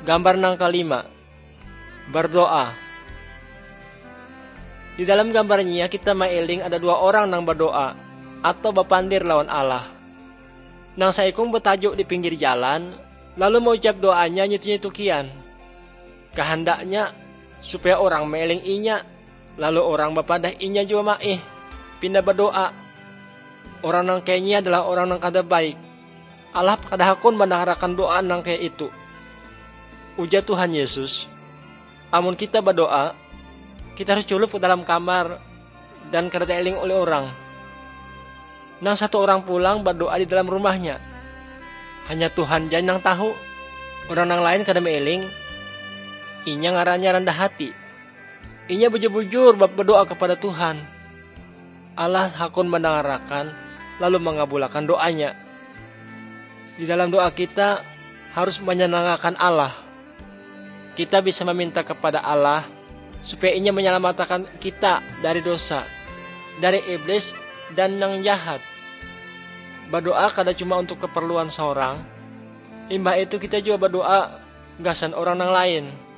Gambar nang kelima, berdoa. Di dalam gambarnya kita mailing ada dua orang nang berdoa atau bapandir lawan Allah. Nang saikung bertajuk di pinggir jalan, lalu mau ucap doanya nyitu-nyitu kian. Kehendaknya supaya orang mailing inya, lalu orang bapadah inya juga maih, pindah berdoa. Orang nang kayaknya adalah orang nang kada baik. Allah kada hakun mendengarkan doa nang kayak itu. Ujar Tuhan Yesus, amun kita berdoa, kita harus culup ke dalam kamar dan kada teling oleh orang. Nang satu orang pulang berdoa di dalam rumahnya. Hanya Tuhan jan nang tahu. Orang nang lain kada meeling. Inya ngarannya rendah hati. Inya bujur-bujur berdoa kepada Tuhan. Allah hakun mendengarkan lalu mengabulkan doanya. Di dalam doa kita harus menyenangkan Allah. Kita bisa meminta kepada Allah supaya Inya menyelamatkan kita dari dosa, dari iblis dan nang jahat. Berdoa kada cuma untuk keperluan seorang, imbah itu kita juga berdoa gasan orang nang lain.